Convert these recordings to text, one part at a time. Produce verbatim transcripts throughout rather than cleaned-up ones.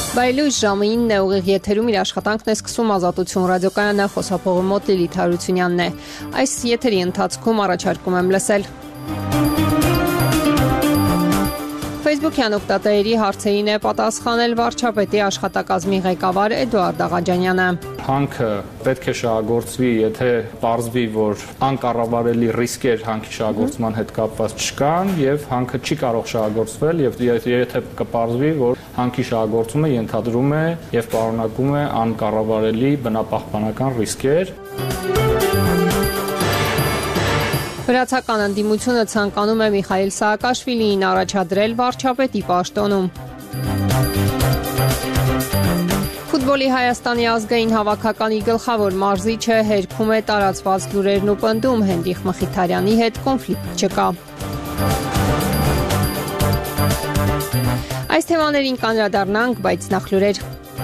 Բայլույս ժամը ինն է, ուղիղ եթերում իր աշխատանքն է սկսում Ազատություն ռադիոկայանը, խոսափողի մոտ Լիլիթ Հարությունյանն է։ Այս եթերի ընթացքում առաջարկում եմ լսել Facebook-յան օգտատերերի հարցերին է պատասխանել վարչապետի աշխատակազմի ղեկավար Էդուարդ Աղաջանյանը։ Հանքը պետք է շահագործվի, եթե պարզվի, որ անկառավարելի ռիսկեր հանքի շահագործման հետ կապված չկան, եւ հանքը չի կարող շահագործվել, եւ եթե կպարզվի, որ հանքի շահագործումը ենթադրում է եւ պարունակում է անկառավարելի բնապահպանական ռիսկեր։ Վրացական ընդդիմությունը ցանկանում է Միխայիլ Սահակաշվիլիին առաջադրել վարչապետի պաշտոնում։ Ֆուտբոլի Հայաստանի ազգային հավաքականի գլխավոր մարզիչը հերքում է տարածված լուրերն ու պնդում Հենրիխ Մխիթարյանի հետ կոնֆլիկտ չկա։ Այս թեմաներին կանդրադառնանք, բայց նախ լուրեր։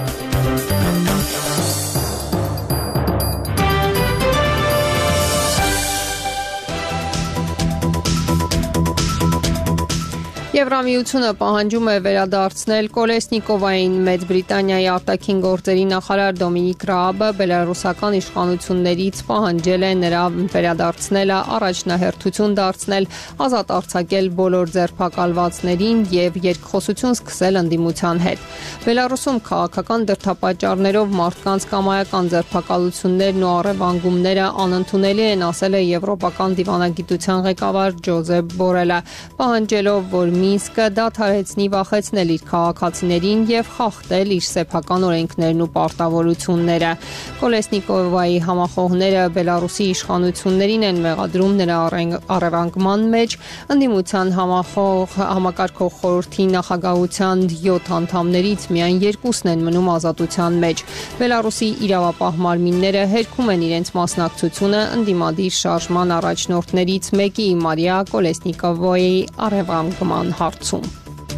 Եվրամիությունը պահանջում է վերադարձնել Կոլեսնիկովային Մեծ Բրիտանիայի արտաքին գործերի նախարար Դոմինիկ Ռաաբը բելարուսական իշխանություններից պահանջել է նրա վերադարձնելը առաջնահերթություն դարձնել, ազատ արձակել բոլոր ձերբակալվածներին եւ երկխոսություն սկսել ընդդիմության հետ։ Բելարուսում քաղաքական դրդապատճառներով մարդկանց կամայական ձերբակալություններն ու առևանգումները անընդունելի են, ասել է եվրոպական դիվանագիտության ղեկավար Ջոզեփ Բորելը, պահանջելով, որ Մինսկը դադարեցնի վախեցնել իր քաղաքացիներին եւ խախտել իր սեփական օրենքներն ու պարտավորությունները։ Կոլեսնիկովայի համախոհները Բելարուսի իշխանություններին են մեղադրում նրա առևանգման մեջ, ընդդիմության համախոհ համակարգող խորհրդի նախագահության յոթ անդամներից միայն երկուսն են մնում ազատության մեջ։ Բելարուսի իրավապահ մարմինները հերքում են իրենց մասնակցությունը ընդդիմադիր շարժման առաջնորդներից մեկի Մարիա Կոլեսնիկովայի առևանգման հարցում։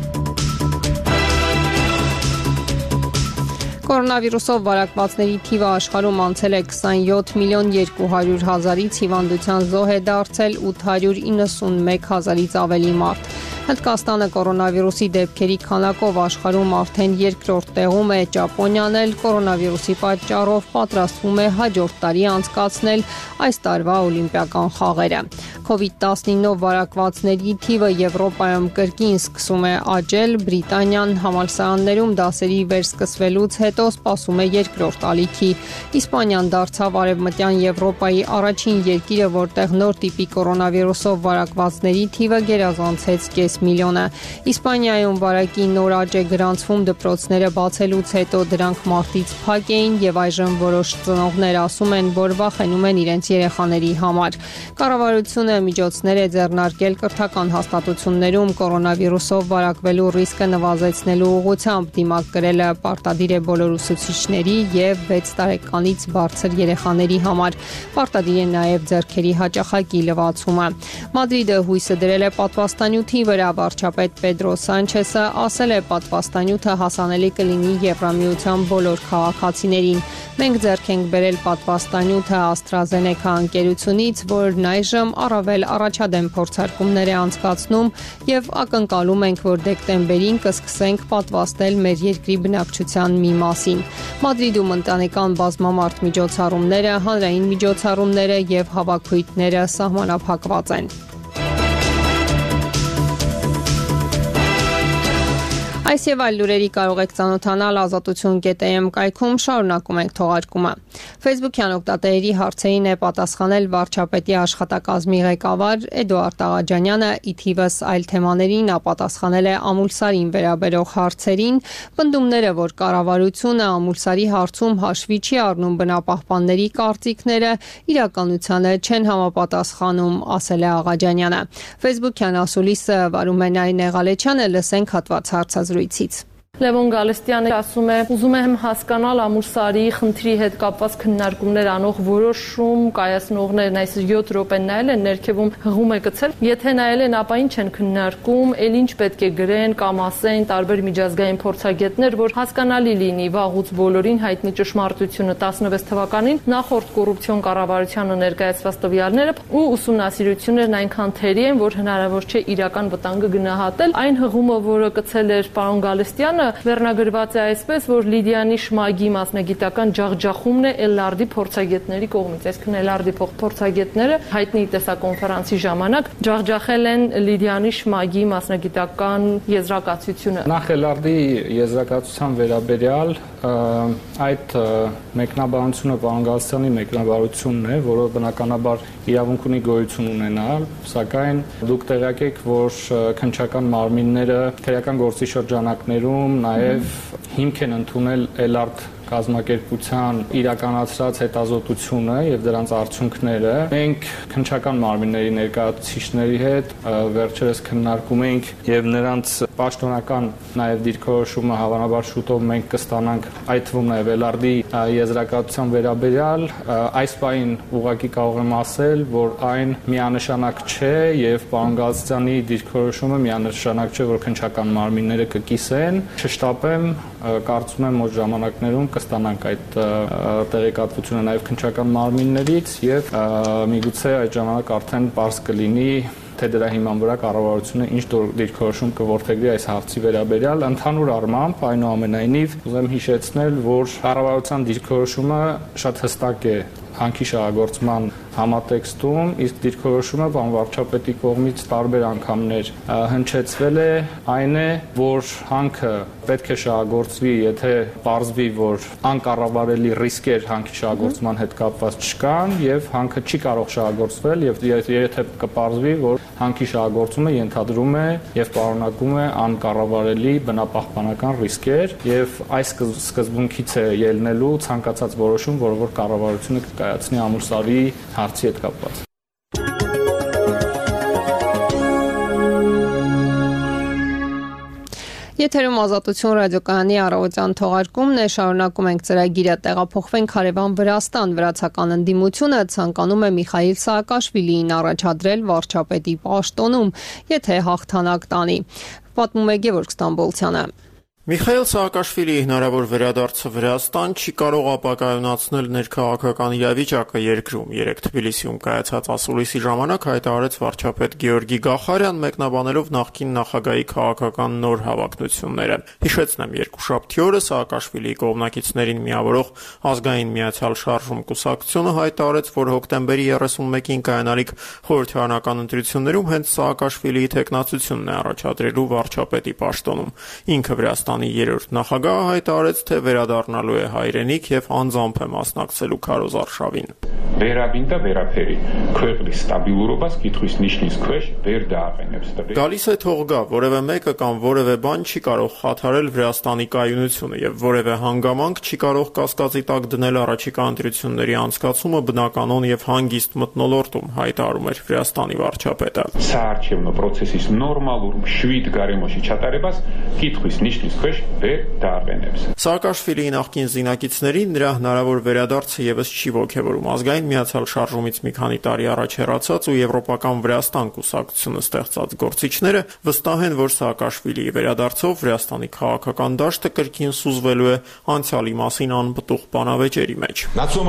Կորոնավիրուսով վարակվածների թիվը աշխարհում անցել է քսանյոթ միլիոն երկու հարյուր հազարից, հիվանդության զոհ է դարձել ութ հարյուր իննսունմեկ հազարից ավելի մարդ։ Հնդկաստանը կորոնավիրուսի դեպքերի քանակով աշխարհում արդեն երկրորդ տեղում է, Ճապոնիան էլ կորոնավիրուսի պատճառով պատրաստվում է հաջորդ տարի անցկացնել այս տարվա օլիմպիական խաղերը։ կովիդ տասնինով վարակվածների թիվը Եվրոպայում կրկին սկսում է աճել, Բրիտանիան համալսարաններում դասերի վերսկսվելուց հետո սպասում է երկրորդ ալիքի։ Իսպանիան դարձավ Արևմտյան Եվրոպայի առաջին երկիրը, որտեղ նոր տիպի կորոնավիրուսով վարակվածների թիվը գերազանցեց կես միլիոնը։ Իսպանիայում վարակի նոր աճ է գրանցվում դպրոցները բացելուց հետո, դրանք մարտից փակ էին եւ այժմ որոշ ծնողներ ասում են, որ վախենում են իրենց երեխաների համար։ Կառավարությունը միջոցներ է ձեռնարկել կրթական հաստատություններում կորոնավիրուսով վարակվելու ռիսկը նվազեցնելու ուղղությամբ, դիմակ կրելը պարտադիր է բոլոր ուսուցիչների եւ վեց տարեկանից բարձր երեխաների համար։ Պարտադիր է նաեւ ձեռքերի հաճախակի լվացումը։ Մադրիդը հույսը դրել է պատվաստանյութի վրա, վարչապետ Պեդրո Սանչեսը ասել է պատվաստանյութը հասանելի կլինի Եվրամիության բոլոր քաղաքացիներին։ Մենք ձեռք ենք բերել պատվաստանյութը AstraZeneca ընկերությունից, որն այժմ առավել առաջադեմ փորձարկումներ է անցկացնում եւ ակնկալում ենք, որ դեկտեմբերին կսկսենք պատվաստել մեր երկրի բնակչության մի մասին։ Մադրիդում ընտանեկան բազմամարդ միջոցառումները, հանրային միջոցառումները եւ հավաքույթները սահմանափակված են։ Այս եւ այլ լուրերի կարող եք ծանոթանալ ազատություն կետ է էմ կայքում, շարունակում ենք թողարկումը։ Facebook-յան օգտատերերի հարցերին է պատասխանել վարչապետի աշխատակազմի ղեկավար Էդուարդ Աղաջանյանը, ի թիվս այլ թեմաներին նա պատասխանել է Ամուլսարին վերաբերող հարցերին, պնդումները, որ կառավարությունը Ամուլսարի հարցում հաշվի չի առնում բնապահպանների կարծիքները, իրականությանը չեն համապատասխանում, ասել է Աղաջանյանը։ Facebook-յան ասուլիսը Վարումեն Նեղալեչյանը, լսենք հատված հարցազրույցից։ Լևոն Գալստյանը ասում է, ուզում եմ հասկանալ Ամուլսարի խնդրի հետ կապված քննարկումներ անող որոշում կայացնողներն այս յոթ րոպե նայել են, ներքևում հղում է գցել։ Եթե նայել են, ապա ինչ են քննարկում, ել ինչ պետք է գրեն կամ ասեն տարբեր միջազգային փորձագետներ, որ հասկանալի լինի վաղուց բոլորին հայտնի ճշմարտությունը տասնվեց թվականին նախորդ կոռուպցիոն կառավարությանը ներկայացված տվյալները ու ուսումնասիրություններն այնքան թերի են, որ հնարավոր չէ իրական վտանգը գնահատել։ Այն հղումը, որը գցել էր պարոն Գալստյանը, գիտակցությանը վերնագրված է այսպես, որ Լիդիանի շմագի մասնագիտական ջախջախումն է Էլլարդի փորձագետների կողմից, այսինքն Էլլարդի փորձագետները հայտնի տեսակոնֆերանսի ժամանակ ջախջախել են Լիդիանի շմագի մասնագիտական եզրակացությունը։ Նախ Էլլարդի եզրակացության վերաբերյալ այդ մեկնաբանությունը պարոն Գալստյանի մեկնաբանությունն է, որը բնականաբար իրավունք ունի գոյություն ունենալ, սակայն դուք տեղյակ եք, որ քննչական մարմինները քրեական գործի շրջանակներում նաև հիմք են ընդունել Էլլարդ կազմակերպության իրականացրած հետազոտությունը եւ դրանց արդյունքները։ Մենք քննչական մարմինների ներկայացուցիչների հետ վերջերս քննարկում ենք եւ նրանց պաշտոնական նաեւ դիրքորոշումը հավանաբար շուտով մենք կստանանք, այդ թվում նաեւ Էլլարդի եզրակացության վերաբերյալ այս պահին ուղղակի կարող եմ ասել, որ այն միանշանակ չէ եւ պարոն Գալստյանի դիրքորոշումը միանշանակ չէ, որ քննչական մարմինները կկիսեն։ Չշտապեմ, կարծում եմ, որ ժամանակներում կստանանք այդ տեղեկատվությունը նաև քննչական մարմիններից եւ միգուցե այդ ժամանակ արդեն պարզ կլինի, թե դրա հիման վրա կառավարությունը ինչ դիրքորոշում կորդեգրի այս հարցի վերաբերյալ։ Ընդհանուր առմամբ, այնուամենայնիվ, ուզեմ հիշեցնել, որ կառավարության դիրքորոշումը շատ հստակ է հանքի շահագործման համատեքստում, իսկ դիրքորոշումը պարոն վարչապետի կողմից տարբեր անգամներ հնչեցվել է, այն է, որ հանքը պետք է շահագործվի, եթե պարզվի, որ անկառավարելի ռիսկեր հանքի շահագործման հետ կապված չկան, եւ հանքը չի կարող շահագործվել, եւ եթե կպարզվի, որ հանքի շահագործումը ենթադրում է եւ պարունակում է անկառավարելի բնապահպանական ռիսկեր, եւ այս սկզբունքից է ելնելու ցանկացած որոշում, որը որ կառավարությունը կկայացնի Ամուլսարի հարցի հետ կապված։ Եթերում Ազատություն ռադիոկայանի առավոտյան թողարկումն է, շարունակում ենք ծրագիրը, տեղափոխվենք հարևան Վրաստան, վրացական ընդդիմությունը ցանկանում է Միխայիլ Սաակաշվիլիին առաջադրել վարչապետի պաշտոնում, եթե հաղթանակ տանի։ Պատմում է Գևորգ Ստամբոլցյանը։ Միխայիլ Սաակաշվիլիի հնարավոր վերադարձը Վրաստան չի կարող ապակայունացնել ներքաղաքական իրավիճակը երկրում։ Երեկ Թբիլիսիում կայացած ասուլիսի ժամանակ հայտարարեց վարչապետ Գեորգի Գախարյան, մեկնաբանելով նախկին նախագահի քաղաքական նոր հավակնությունները։ Հիշեցնեմ, երկուշաբթի օրը Սաակաշվիլիի կողմնակիցներին միավորող Ազգային միացյալ շարժում կուսակցությունը հայտարարեց, որ հոկտեմբերի երեսունմեկին կայանալիք խորհրդարանական ընտրություններում հենց Սաակաշվիլիի թեկնածությունն է առաջադրելու վարչապետի պաշտոնում։ Ինքը Վրաստան երրորդ նախագահը հայտարարեց, թե վերադառնալու է հայրենիք եւ անձամբ է մասնակցելու քարոզարշավին։ Վերաբինտա վերափերի քույրի ստաբիլուրոբաս գիտույս նիշնից քույր վեր դաղենებს տվել։ Գալիս է թող գա, որևէ մեկը կամ որևէ բան չի կարող խաթարել Վրաստանի կայունությունը եւ որևէ հանգամանք չի կարող կասկածի տակ դնել առաջիկա ընտրությունների անցկացումը բնականon եւ հանգիստ մթնոլորտում, հայտարարում էր Վրաստանի վարչապետը։ Սարչևնո process-ից նորմալուրում շվիտ գարեմոշի չատարებას գիտույս նիշնից Սաակաշվիլիի նախկին զինակիցներին նրա հնարավոր վերադարձը եւս չի ոգևորում։ Ազգային միացյալ շարժումից մի քանի տարի առաջ հեռացած ու եվրոպական Վրաստան կուսակցությունը ստեղծած գործիչները վստահ են, որ Սաակաշվիլիի վերադարձով Վրաստանի քաղաքական դաշտը կրկին սուզվելու է անցյալի մասին անպտուղ բանավեճերի մեջ։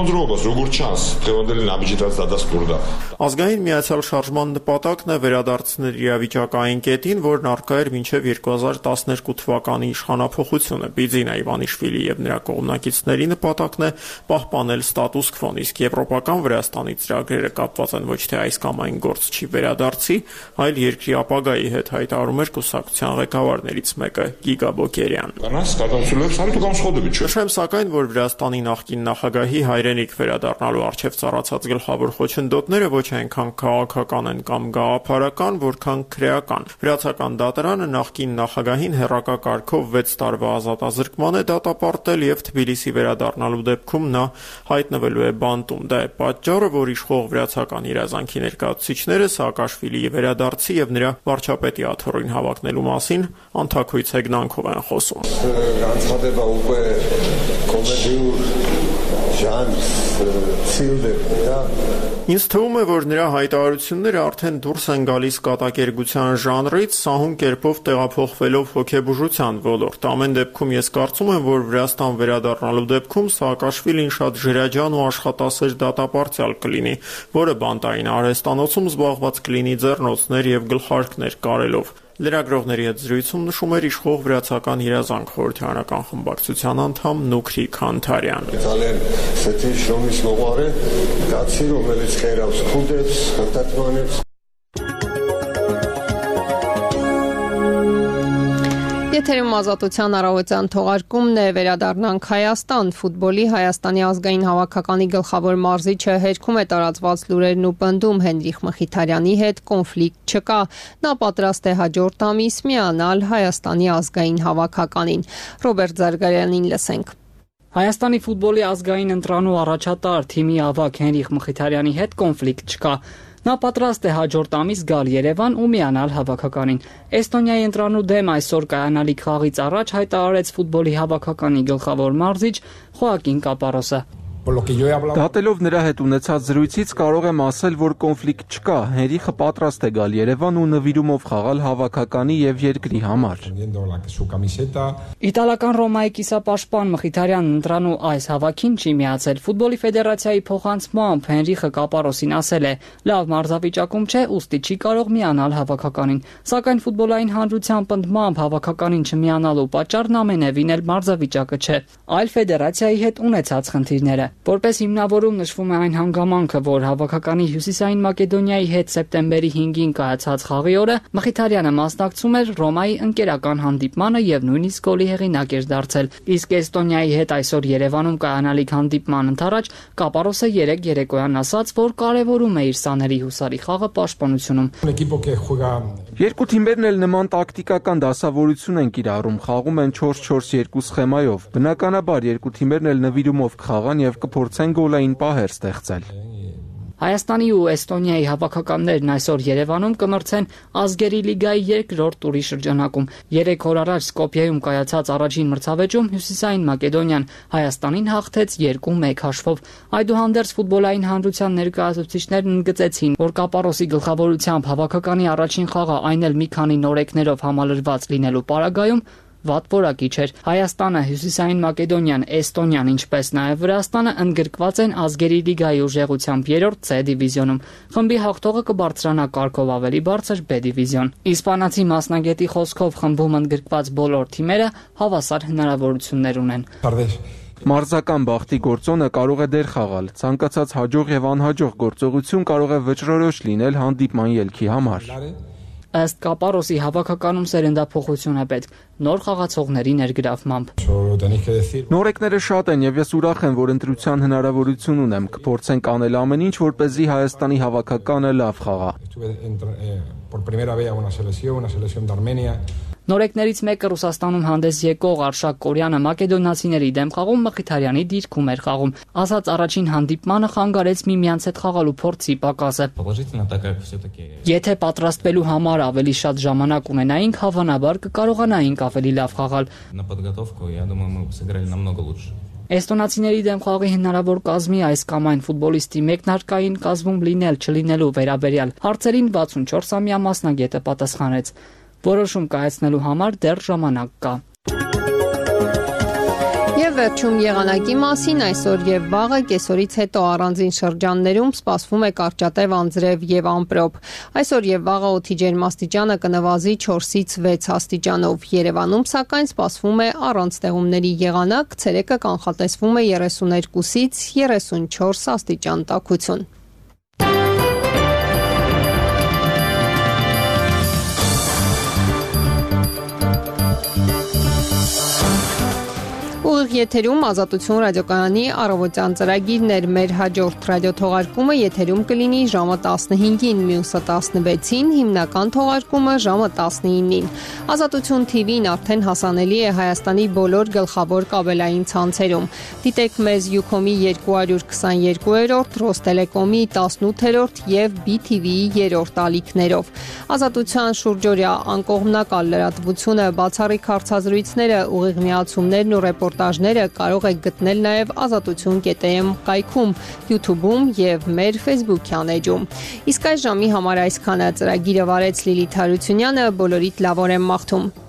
Ազգային միացյալ շարժման նպատակն է վերադարձնել իրավիճակային կետին, որն առկա էր մինչև երկու հազար տասներկու թվականի իշխանափոխությունը։ Բիձինա Իվանիշվիլի եւ նրա կողմնակիցների նպատակն է պահպանել ստատուս քվոն, իսկ եվրոպական Վրաստանի ծրագրերը կապված են ոչ թե այս կամ այն գործչի վերադարձի, այլ երկրի ապագայի հետ, հայտարարում էր կուսակցության ղեկավարներից մեկը Գիգա Բոկերյան։ Նշեմ սակայն, որ Վրաստանի նախկին նախագահի հայրենիք վերադառնալու առջև ծառացած գլխավոր խոչընդոտները ոչ այնքան քաղաքական են կամ գաղափարական, որքան քրեական։ Վրացական դատարանը նախկին նախագահին հեռակակարգով վեց տարվա ազատազրկման է դատապարտել եւ Թբիլիսի վերադառնալու դեպքում նա հայտնվելու է բանտում։ Դա է պատճառը, որ իշխող վրացական իրազանքի ներկայացուցիչները Սաակաշվիլիի վերադարձի եւ նրա վարչապետի աթոռին հավակնելու մասին անթաքույց հեգնանքով են խոսում։ Ինձ թվում է, որ նրա հայտարարությունները արդեն դուրս են գալիս կատակերգության ժանրից, սահուն կերպով տեղափոխվելով հոգեբուժության ոլորտ։ Ամեն դեպքում ես կարծում եմ, որ Վրաստան վերադառնալու դեպքում Սաակաշվիլին շատ ջրաջան ու աշխատասեր դատապարտյալ կլինի, որը բանտային արհեստանոցում զբաղված կլինի ձեռնոցներ եւ գլխարկներ կարելով։ Լրագրողների հետ զրույցում նշում էր իշխող վրացական երազանք խորհրդարանական խմբակցության անդամ Նուքրի Քանթարյան։ Իտալիան սեթի շոմից մողարը կացի რომელიც խերავს քուդեց հտատմանեց Եթերում ազատության առավոտյան թողարկումն է, վերադառնանք Հայաստան, ֆուտբոլի Հայաստանի ազգային հավաքականի գլխավոր մարզիչը հերքում է տարածված լուրերն ու պնդում Հենրիխ Մխիթարյանի հետ կոնֆլիկտ չկա, նա պատրաստ է հաջորդ ամիս միանալ Հայաստանի ազգային հավաքականին։ Ռոբերտ Զարգարյանին լսենք։ Հայաստանի ֆուտբոլի ազգային ընտրանու առաջատար թիմի ավագ Հենրիխ Մխիթարյանի հետ կոնֆլիկտ չկա։ Նա պատրաստ է հաջորդ ամիս գալ Երևան ու միանալ հավաքականին։ Էստոնիայի ընտրանու դեմ այսօր կայանալիք խաղից առաջ հայտարարեց ֆուտբոլի հավաքականի գլխավոր մարզիչ Խոակին Կապարոսը։ Դատելով նրա հետ ունեցած զրույցից կարող եմ ասել, որ կոնֆլիկտ չկա, Հենրիխը պատրաստ է գալ Երևան ու նվիրումով խաղալ հավաքականի եւ երկրի համար։ Իտալական Ռոմայի կիսապաշտպան Մխիթարյանն ընտրանու այս հավաքին չի միացել։ Ֆուտբոլի ֆեդերացիայի փոխանցմամբ Հենրիխը Կապարոսին ասել է. «Լավ մարզավիճակում չէ, ուստի չի կարող միանալ հավաքականին»։ Սակայն ֆուտբոլային հանրության պնդմամբ հավաքականին չմիանալու պատճառն ամենևին էլ մարզավիճակը չէ, այլ ֆեդերացիայի հետ ունեցած խնդիրները։ Որպես հիմնավորում նշվում է այն հանգամանքը, որ հավաքականի Հյուսիսային Մակեդոնիայի հետ սեպտեմբերի հինգին կայացած խաղի օրը Մխիթարյանը մասնակցում էր Ռոմայի ընկերական հանդիպմանը եւ նույնիսկ գոլի հեղինակ էր դարձել։ Իսկ Էստոնիայի հետ այսօր Երևանում կայանալիք հանդիպման ընթരാճ Կապարոսը երեկ երեկոյան ասաց, որ կարևորում է իր սաների հուսարի խաղը պաշտպանությունում։ Երկու թիմերն էլ նման տակտիկական դասավորություն են կիրառում, խաղում են չորս չորս երկու սխեմայով։ Բնականաբար երկու թիմերն էլ նվիրումով կխաղան եւ կփորձեն գոլային պահեր ստեղծել։ Հայաստանի ու Էստոնիայի հավաքականներն այսօր Երևանում կմրցեն ազգերի լիգայի երկրորդ տուրի շրջանակում։ Երեք օր առաջ Սկոպիեում կայացած առաջին մրցավեճում Հյուսիսային Մակեդոնիան Հայաստանին հաղթեց երկու մեկ հաշվով։ Այդուհանդերձ ֆուտբոլային հանրության ներկայացուցիչներն ընդգծեցին, որ Կապարոսի գլխավորությամբ հավաքականի առաջին խաղը այն էլ մի քանի նորեկներով համալրված լինելու պարագայում վատ որակի չէր։ Հայաստանը, Հյուսիսային Մակեդոնիան, Էստոնիան, ինչպես նաև Վրաստանը ընդգրկված են ազգերի լիգայի ուժեղությամբ երրորդ C դիվիզիոնում։ Խմբի հաղթողը կբարձրանա կարգով ավելի բարձր B դիվիզիոն։ Իսպանացի մասնագետի խոսքով խմբում ընդգրկված բոլոր թիմերը հավասար հնարավորություններ ունեն։ Մարզական բախտի գործոնը կարող է դեր խաղալ։ Ցանկացած հաջող եւ անհաջող գործողություն կարող է վճռորոշ լինել հանդիպման ելքի համար։ Ըստ Կապարոսի հավաքականում սերնդափոխություն է պետք նոր խաղացողների ներգրավմամբ։ Նորեկները շատ են եւ ես ուրախ եմ, որ ընտրության հնարավորություն ունեմ։ Կփորձենք անել ամեն ինչ, որպեսզի Հայաստանի հավաքականը լավ խաղա։ Նորեկներից մեկը Ռուսաստանում հանդես եկող Արշակ Կորյանը մակեդոնացիների դեմ խաղում Մխիթարյանի դիրքում էր խաղում։ Ասաց առաջին հանդիպմանը խանգարեց միմյանց հետ խաղալու փորձի պակասը։ Եթե պատրաստվելու համար ավելի շատ ժամանակ ունենայինք, հավանաբար կկարողանայինք ավելի լավ խաղալ։ Էստոնացիների դեմ խաղի հնարավոր կազմի այս կամ այն ֆուտբոլիստի մեկնարկային կազմում լինել չլինելու վերաբերյալ հարցերին վաթսունչորսամյա մասնագետը պատասխանեց. Որոշում կայացնելու համար դեռ ժամանակ կա։ Եվ վերջում եղանակի մասին այսօր եւ վաղը կեսօրից հետո առանձին շրջաններում սպասվում է կարճատև անձրև եւ ամպրոպ։ Այսօր եւ վաղը օդի ջերմաստիճանը կնվազի չորսից վեց աստիճանով։ Երևանում սակայն սպասվում է առանց ձեղումների եղանակ, ցերեկը կանխատեսվում է երեսուներկուսից երեսունչորս աստիճան տաքություն։ Ուղիղ եթերում Ազատություն ռադիոկայանի առավոտյան ծրագիրն էր։ Մեր հաջորդ ռադիոթողարկումը եթերում կլինի ժամը տասնհինգին, մյուսը տասնվեցին, հիմնական թողարկումը ժամը տասնինին։ Ազատություն T V-ն արդեն հասանելի է Հայաստանի բոլոր գլխավոր կաբելային ցանցերում։ Դիտեք մեզ Ucom-ի երկու հարյուր քսաներկուերորդ, Ռոստելեկոմի տասնութերորդ եւ B T V-ի երրորդ ալիքներով։ Ազատության շուրջօրյա անկողմնակալ լրատվությունը, բացառիկ հարցազրույցները, ուղիղ միացումներն ու ռեպորտաժները կարող եք գտնել նաև ազատություն կետ am կայքում, YouTube-ում եւ մեր Facebook-յան էջում։ Իսկ այս ժամի համար այսքանը։ Ծրագիրը վարեց Լիլիթ Հարությունյանը, բոլորիդ լավ օր եմ մաղթում։